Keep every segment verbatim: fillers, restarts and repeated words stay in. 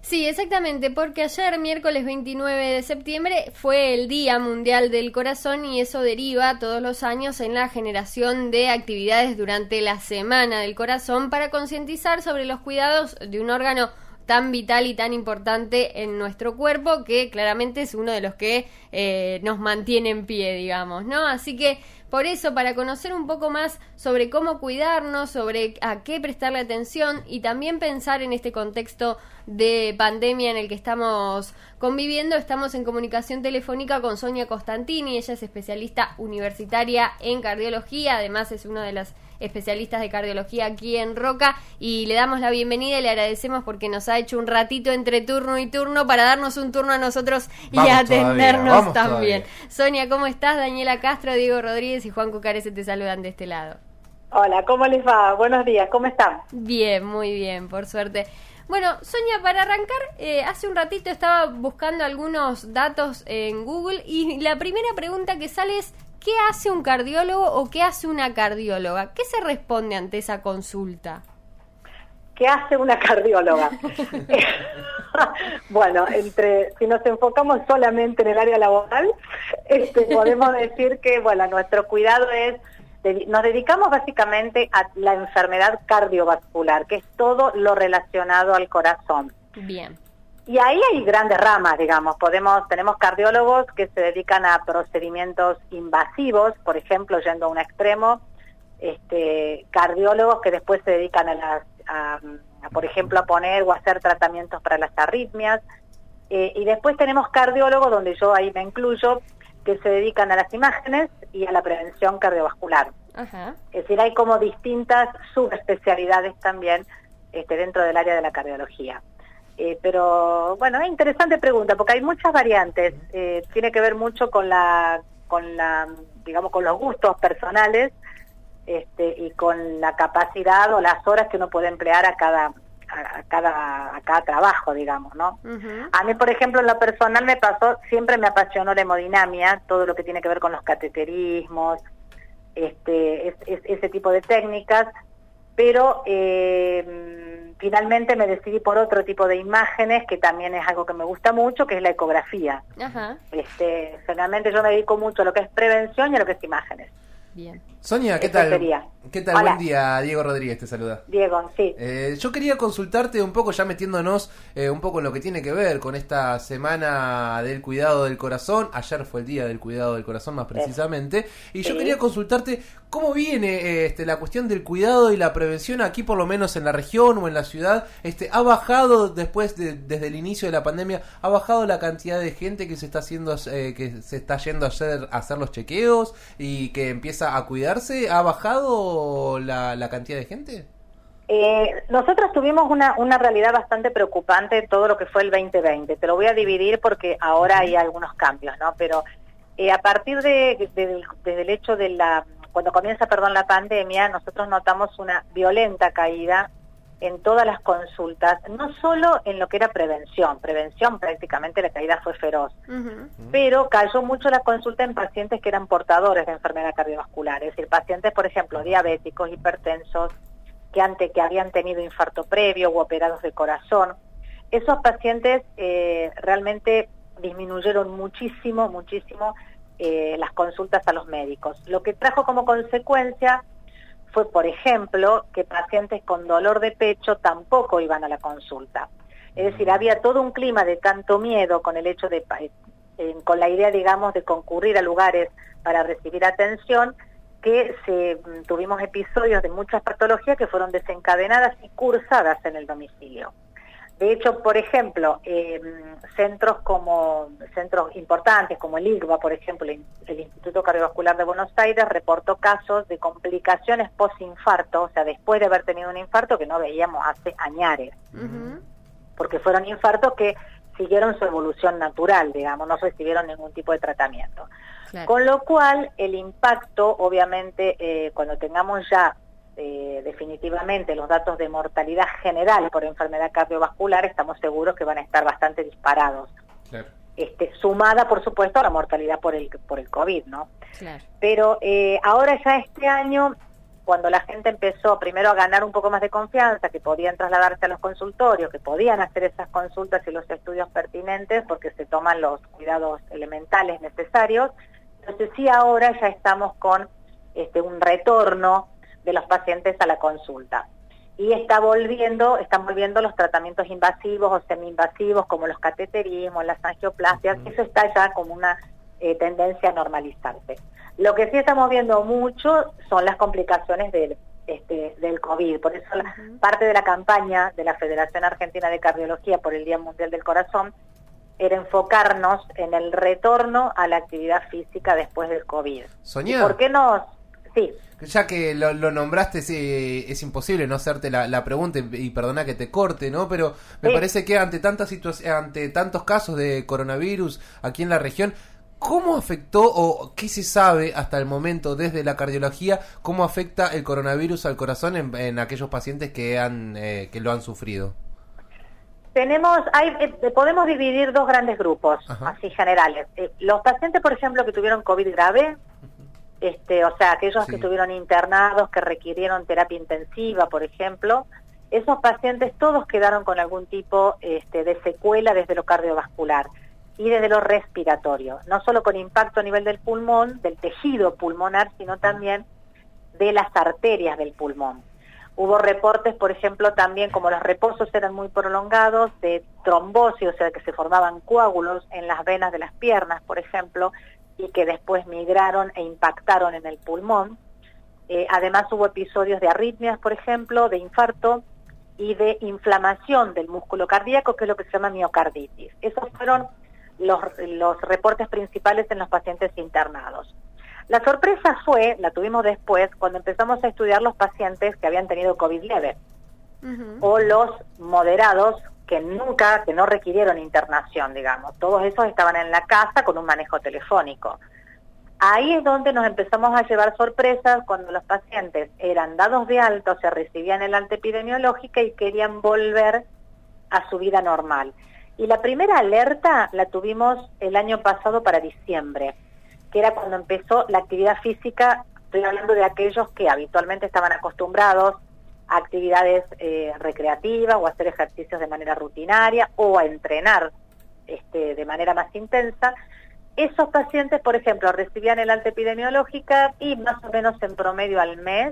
Sí, exactamente, porque ayer, miércoles veintinueve de septiembre, fue el Día Mundial del Corazón y eso deriva todos los años en la generación de actividades durante la Semana del Corazón para concientizar sobre los cuidados de un órgano tan vital y tan importante en nuestro cuerpo, que claramente es uno de los que eh, nos mantiene en pie, digamos, ¿no? Así que por eso, para conocer un poco más sobre cómo cuidarnos, sobre a qué prestarle atención y también pensar en este contexto de pandemia en el que estamos conviviendo, estamos en comunicación telefónica con Sonia Costantini. Ella es especialista universitaria en cardiología, además es una de las especialistas de cardiología aquí en Roca, y le damos la bienvenida y le agradecemos porque nos ha hecho un ratito entre turno y turno para darnos un turno a nosotros y vamos atendernos todavía, también. Todavía. Sonia, ¿cómo estás? Daniela Castro, Diego Rodríguez y Juan Cucarese te saludan de este lado. Hola, ¿cómo les va? Buenos días, ¿cómo están? Bien, muy bien, por suerte. Bueno, Sonia, para arrancar, eh, hace un ratito estaba buscando algunos datos en Google y la primera pregunta que sale es: ¿qué hace un cardiólogo o qué hace una cardióloga? ¿Qué se responde ante esa consulta? ¿Qué hace una cardióloga? Bueno, entre si nos enfocamos solamente en el área laboral, este, podemos decir que, bueno, nuestro cuidado es, nos dedicamos básicamente a la enfermedad cardiovascular, que es todo lo relacionado al corazón. Bien. Y ahí hay grandes ramas, digamos. Podemos, tenemos cardiólogos que se dedican a procedimientos invasivos, por ejemplo, yendo a un extremo, este, cardiólogos que después se dedican a las, a, a, por ejemplo, a poner o hacer tratamientos para las arritmias, eh, y después tenemos cardiólogos, donde yo ahí me incluyo, que se dedican a las imágenes y a la prevención cardiovascular. Ajá. Es decir, hay como distintas subespecialidades también este, dentro del área de la cardiología. Eh, pero bueno, es interesante pregunta porque hay muchas variantes. Eh, tiene que ver mucho con la, con la, digamos, con los gustos personales, este, y con la capacidad o las horas que uno puede emplear a cada, a, a cada, a cada trabajo, digamos, ¿no? Uh-huh. A mí, por ejemplo, en lo personal me pasó, siempre me apasionó la hemodinamia, todo lo que tiene que ver con los cateterismos, este, es, es, ese tipo de técnicas, pero eh, finalmente me decidí por otro tipo de imágenes, que también es algo que me gusta mucho, que es la ecografía. Ajá. Este, generalmente yo me dedico mucho a lo que es prevención y a lo que es imágenes. Bien. Sonia, ¿qué Eso tal? Sería. ¿Qué tal? Hola. Buen día, Diego Rodríguez te saluda. Diego, sí. Eh, yo quería consultarte un poco, ya metiéndonos eh, un poco en lo que tiene que ver con esta semana del cuidado del corazón. Ayer fue el día del cuidado del corazón, más precisamente. Y yo sí. quería consultarte cómo viene eh, este, la cuestión del cuidado y la prevención aquí, por lo menos en la región o en la ciudad. Este, ¿ha bajado después de, desde el inicio de la pandemia, ha bajado la cantidad de gente que se está haciendo, eh, que se está yendo a hacer, a hacer los chequeos y que empieza a cuidarse? ¿Ha bajado la, la cantidad de gente? Eh, nosotros tuvimos una, una realidad bastante preocupante todo lo que fue el veinte veinte. Te lo voy a dividir porque ahora hay algunos cambios, ¿no? Pero eh, a partir de, de, de, del hecho de la... Cuando comienza, perdón, la pandemia, nosotros notamos una violenta caída en todas las consultas, no solo en lo que era prevención, prevención prácticamente la caída fue feroz, uh-huh. pero cayó mucho la consulta en pacientes que eran portadores de enfermedad cardiovascular, es decir, pacientes, por ejemplo, diabéticos, hipertensos, que, ante, que habían tenido infarto previo u operados de corazón. Esos pacientes eh, realmente disminuyeron muchísimo, muchísimo eh, las consultas a los médicos, lo que trajo como consecuencia fue, por ejemplo, que pacientes con dolor de pecho tampoco iban a la consulta. Es decir, había todo un clima de tanto miedo con el hecho de, eh, con la idea, digamos, de concurrir a lugares para recibir atención, que se, tuvimos episodios de muchas patologías que fueron desencadenadas y cursadas en el domicilio. De hecho, por ejemplo, eh, centros como centros importantes como el I C V A, por ejemplo, el, el Instituto Cardiovascular de Buenos Aires, reportó casos de complicaciones post-infarto, o sea, después de haber tenido un infarto que no veíamos hace añares, uh-huh. porque fueron infartos que siguieron su evolución natural, digamos, no recibieron ningún tipo de tratamiento. Claro. Con lo cual, el impacto, obviamente, eh, cuando tengamos ya Eh, definitivamente los datos de mortalidad general por enfermedad cardiovascular, estamos seguros que van a estar bastante disparados. Claro. Este, sumada, por supuesto, a la mortalidad por el por el COVID, ¿no? Claro. Pero eh, ahora ya este año, cuando la gente empezó primero a ganar un poco más de confianza, que podían trasladarse a los consultorios, que podían hacer esas consultas y los estudios pertinentes porque se toman los cuidados elementales necesarios, entonces sí ahora ya estamos con este, un retorno de los pacientes a la consulta. Y está volviendo, están volviendo los tratamientos invasivos o semi-invasivos como los cateterismos, las angioplastias, uh-huh. Eso está ya como una eh, tendencia a normalizarse. Lo que sí estamos viendo mucho son las complicaciones del, este, del COVID, por eso uh-huh. la, parte de la campaña de la Federación Argentina de Cardiología por el Día Mundial del Corazón era enfocarnos en el retorno a la actividad física después del COVID. Sonia, ¿por qué nos...? Sí. Ya que lo, lo nombraste, es, eh, es imposible no hacerte la, la pregunta, y, y perdona que te corte, ¿no? Pero me sí. parece que ante tantas situa- ante tantos casos de coronavirus aquí en la región, ¿cómo afectó o qué se sabe hasta el momento desde la cardiología, cómo afecta el coronavirus al corazón en, en aquellos pacientes que han eh, que lo han sufrido? Tenemos, hay, eh, podemos dividir dos grandes grupos, Ajá. así generales. Eh, los pacientes, por ejemplo, que tuvieron COVID grave, Este, o sea, aquellos sí. que estuvieron internados, que requirieron terapia intensiva, por ejemplo, esos pacientes todos quedaron con algún tipo este, de secuela desde lo cardiovascular y desde lo respiratorio, no solo con impacto a nivel del pulmón, del tejido pulmonar, sino también de las arterias del pulmón. Hubo reportes, por ejemplo, también como los reposos eran muy prolongados, de trombosis, o sea, que se formaban coágulos en las venas de las piernas, por ejemplo, y que después migraron e impactaron en el pulmón. Eh, además hubo episodios de arritmias, por ejemplo, de infarto y de inflamación del músculo cardíaco, que es lo que se llama miocarditis. Esos fueron los, los reportes principales en los pacientes internados. La sorpresa fue, la tuvimos después, cuando empezamos a estudiar los pacientes que habían tenido COVID leve, uh-huh. o los moderados, que nunca, que no requirieron internación, digamos. Todos esos estaban en la casa con un manejo telefónico. Ahí es donde nos empezamos a llevar sorpresas cuando los pacientes eran dados de alta, o sea, recibían el alta epidemiológica y querían volver a su vida normal. Y la primera alerta la tuvimos el año pasado para diciembre, que era cuando empezó la actividad física. Estoy hablando de aquellos que habitualmente estaban acostumbrados a actividades eh, recreativas o a hacer ejercicios de manera rutinaria o a entrenar este, de manera más intensa. Esos pacientes, por ejemplo, recibían el alta epidemiológica y más o menos en promedio al mes,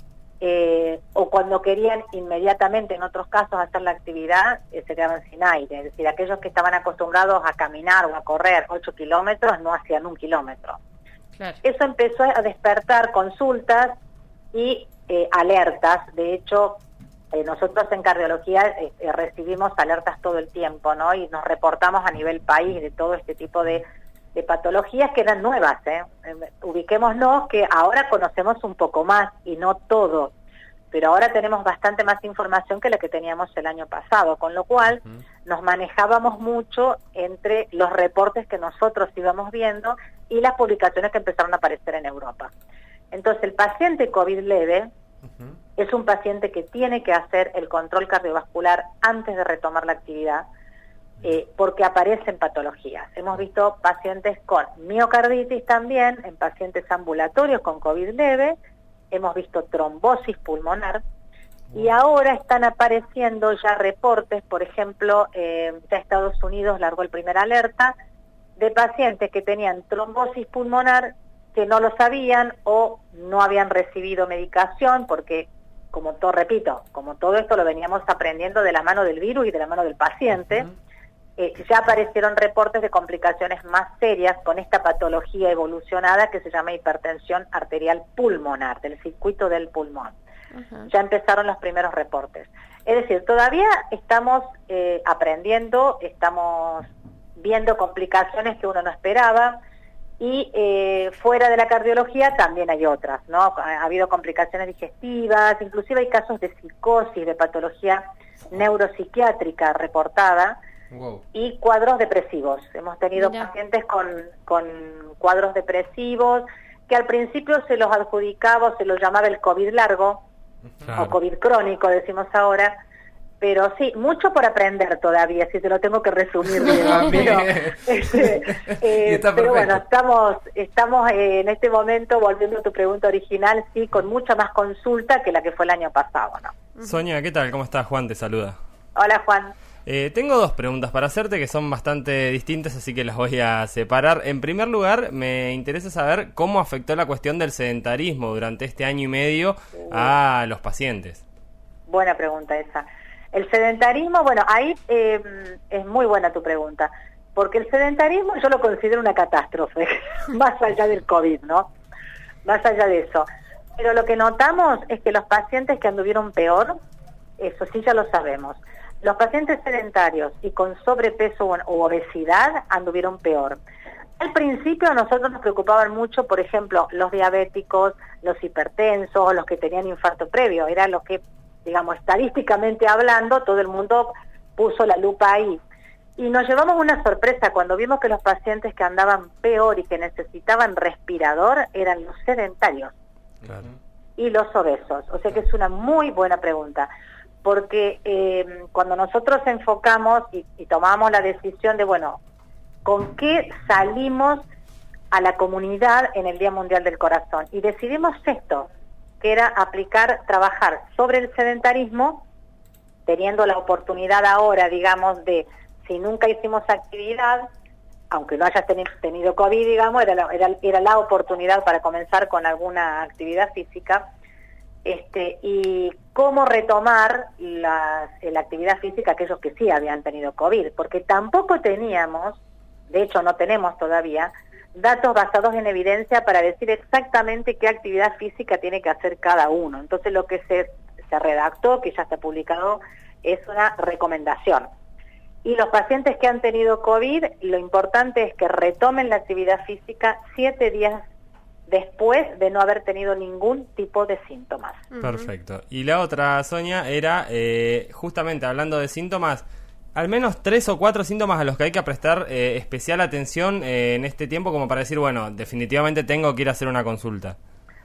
eh, o cuando querían inmediatamente, en otros casos, hacer la actividad, eh, se quedaban sin aire. Es decir, aquellos que estaban acostumbrados a caminar o a correr ocho kilómetros no hacían un kilómetro. Claro. Eso empezó a despertar consultas y Eh, alertas. De hecho, eh, nosotros en cardiología eh, eh, recibimos alertas todo el tiempo, ¿no? Y nos reportamos a nivel país de todo este tipo de, de patologías que eran nuevas, ¿eh? Eh, ubiquémonos que ahora conocemos un poco más y no todo, pero ahora tenemos bastante más información que la que teníamos el año pasado, con lo cual uh-huh. nos manejábamos mucho entre los reportes que nosotros íbamos viendo y las publicaciones que empezaron a aparecer en Europa. Entonces, el paciente COVID leve uh-huh. es un paciente que tiene que hacer el control cardiovascular antes de retomar la actividad, eh, porque aparecen patologías. Hemos visto pacientes con miocarditis también, en pacientes ambulatorios con COVID leve, hemos visto trombosis pulmonar, uh-huh. y ahora están apareciendo ya reportes, por ejemplo, eh, ya Estados Unidos largó el primer alerta, de pacientes que tenían trombosis pulmonar que no lo sabían o no habían recibido medicación, porque, como todo, repito, como todo esto lo veníamos aprendiendo de la mano del virus y de la mano del paciente, uh-huh. eh, ya aparecieron reportes de complicaciones más serias con esta patología evolucionada que se llama hipertensión arterial pulmonar, del circuito del pulmón. Uh-huh. Ya empezaron los primeros reportes. Es decir, todavía estamos eh, aprendiendo, estamos viendo complicaciones que uno no esperaba. Y eh, fuera de la cardiología también hay otras, ¿no? Ha, ha habido complicaciones digestivas, inclusive hay casos de psicosis, de patología neuropsiquiátrica reportada, wow. y cuadros depresivos. Hemos tenido Mira. pacientes con, con cuadros depresivos que al principio se los adjudicaba, se los llamaba el COVID largo, claro. o COVID crónico, decimos ahora, Pero sí, mucho por aprender todavía, si te lo tengo que resumir bien. pero este, eh, pero bueno, estamos estamos eh, en este momento, volviendo a tu pregunta original, sí, con mucha más consulta que la que fue el año pasado, ¿no? Sonia, ¿qué tal? ¿Cómo estás? Juan te saluda. Hola, Juan. Eh, tengo dos preguntas para hacerte que son bastante distintas, así que las voy a separar. En primer lugar, me interesa saber cómo afectó la cuestión del sedentarismo durante este año y medio a los pacientes. Buena pregunta esa. El sedentarismo, bueno, ahí eh, es muy buena tu pregunta, porque el sedentarismo yo lo considero una catástrofe, más allá del COVID, ¿no? Más allá de eso. Pero lo que notamos es que los pacientes que anduvieron peor, eso sí ya lo sabemos, los pacientes sedentarios y con sobrepeso u obesidad anduvieron peor. Al principio a nosotros nos preocupaban mucho, por ejemplo, los diabéticos, los hipertensos, los que tenían infarto previo, eran los que, digamos, estadísticamente hablando, todo el mundo puso la lupa ahí. Y nos llevamos una sorpresa cuando vimos que los pacientes que andaban peor y que necesitaban respirador eran los sedentarios. Claro. Y los obesos. O sea que es una muy buena pregunta, porque eh, cuando nosotros enfocamos y, y tomamos la decisión de, bueno, ¿con qué salimos a la comunidad en el Día Mundial del Corazón? Y decidimos esto, que era aplicar, trabajar sobre el sedentarismo, teniendo la oportunidad ahora, digamos, de, si nunca hicimos actividad, aunque no hayas teni- tenido COVID, digamos, era la, era, era la oportunidad para comenzar con alguna actividad física, este, y cómo retomar la, la actividad física aquellos que sí habían tenido COVID, porque tampoco teníamos, de hecho no tenemos todavía, datos basados en evidencia para decir exactamente qué actividad física tiene que hacer cada uno. Entonces lo que se, se redactó, que ya está publicado, es una recomendación. Y los pacientes que han tenido COVID, lo importante es que retomen la actividad física siete días después de no haber tenido ningún tipo de síntomas. Perfecto. Y la otra, Sonia, era eh, justamente hablando de síntomas, al menos tres o cuatro síntomas a los que hay que prestar eh, especial atención eh, en este tiempo, como para decir, bueno, definitivamente tengo que ir a hacer una consulta.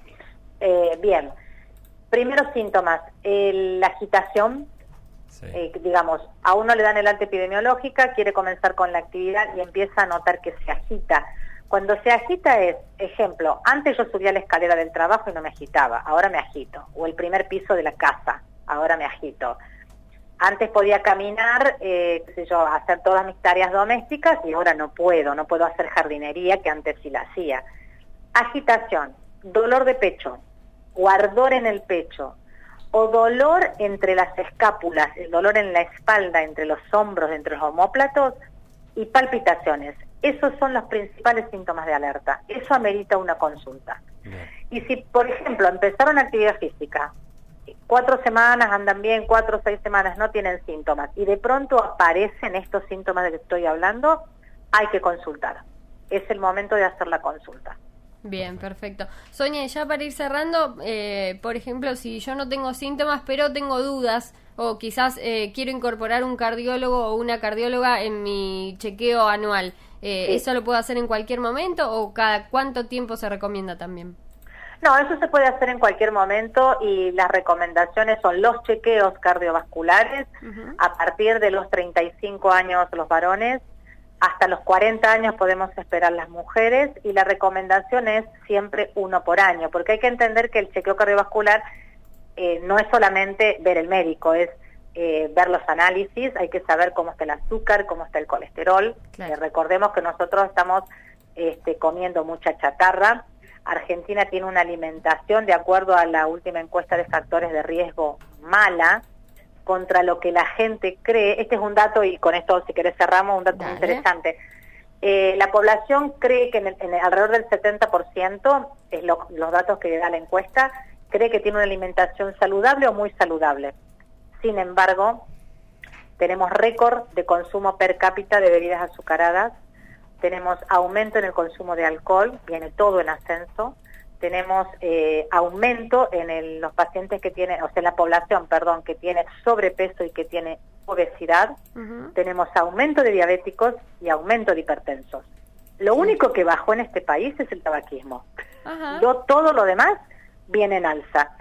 Eh, bien. Primeros síntomas, eh, la agitación, sí. eh, digamos, a uno le dan el alta epidemiológica, quiere comenzar con la actividad y empieza a notar que se agita. Cuando se agita es, ejemplo, antes yo subía la escalera del trabajo y no me agitaba, ahora me agito. O el primer piso de la casa, ahora me agito. Antes podía caminar, eh, qué sé yo, hacer todas mis tareas domésticas y ahora no puedo, no puedo hacer jardinería que antes sí la hacía. Agitación, dolor de pecho, o ardor en el pecho, o dolor entre las escápulas, el dolor en la espalda, entre los hombros, entre los omóplatos, y palpitaciones. Esos son los principales síntomas de alerta. Eso amerita una consulta. Bien. Y si, por ejemplo, empezaron actividad física, cuatro semanas andan bien, cuatro o seis semanas no tienen síntomas, y de pronto aparecen estos síntomas de que estoy hablando, hay que consultar. Es el momento de hacer la consulta. Bien, perfecto. Sonia, ya para ir cerrando, eh, por ejemplo, si yo no tengo síntomas, pero tengo dudas, o quizás eh, quiero incorporar un cardiólogo o una cardióloga en mi chequeo anual, eh, sí. ¿eso lo puedo hacer en cualquier momento o cada cuánto tiempo se recomienda también? No, eso se puede hacer en cualquier momento y las recomendaciones son los chequeos cardiovasculares uh-huh. a partir de los treinta y cinco años los varones, hasta los cuarenta años podemos esperar las mujeres y la recomendación es siempre uno por año, porque hay que entender que el chequeo cardiovascular eh, no es solamente ver el médico, es eh, ver los análisis, hay que saber cómo está el azúcar, cómo está el colesterol. Claro. Eh, recordemos que nosotros estamos este, comiendo mucha chatarra. Argentina tiene una alimentación, de acuerdo a la última encuesta de factores de riesgo, mala, contra lo que la gente cree. Este es un dato, y con esto, si querés, cerramos, un dato muy interesante. Eh, la población cree que en el, en el, alrededor del setenta por ciento, es lo, los datos que da la encuesta, cree que tiene una alimentación saludable o muy saludable. Sin embargo, tenemos récord de consumo per cápita de bebidas azucaradas, tenemos aumento en el consumo de alcohol, viene todo en ascenso, tenemos eh, aumento en el, los pacientes que tienen, o sea, en la población, perdón, que tiene sobrepeso y que tiene obesidad, uh-huh. tenemos aumento de diabéticos y aumento de hipertensos. Lo sí. único que bajó en este país es el tabaquismo. Uh-huh. Yo, todo lo demás viene en alza.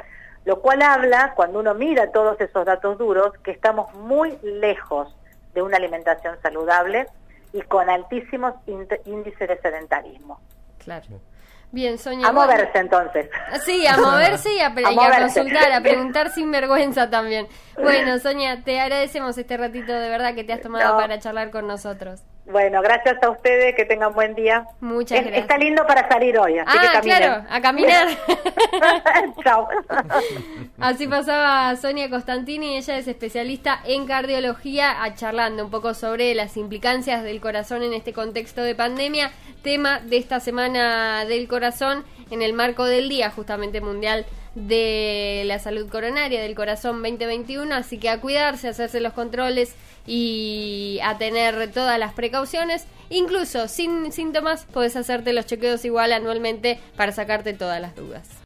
lo cual habla, cuando uno mira todos esos datos duros, que estamos muy lejos de una alimentación saludable y con altísimos índices de sedentarismo. Claro. Bien, Sonia. A moverse entonces. Sí, a moverse y a, a, y a moverse. consultar, a preguntar sin vergüenza también. Bueno, Sonia, te agradecemos este ratito de verdad que te has tomado no. para charlar con nosotros. Bueno, gracias a ustedes, que tengan buen día. Muchas es, gracias. Está lindo para salir hoy, así ah, que caminen. claro, a caminar. Chao. Así pasaba Sonia Costantini, ella es especialista en cardiología, a charlando un poco sobre las implicancias del corazón en este contexto de pandemia, tema de esta semana del corazón en el marco del Día justamente Mundial de la Salud Coronaria del Corazón veinte veintiuno, así que a cuidarse, a hacerse los controles y a tener todas las precauciones, incluso sin síntomas podés hacerte los chequeos igual anualmente para sacarte todas las dudas.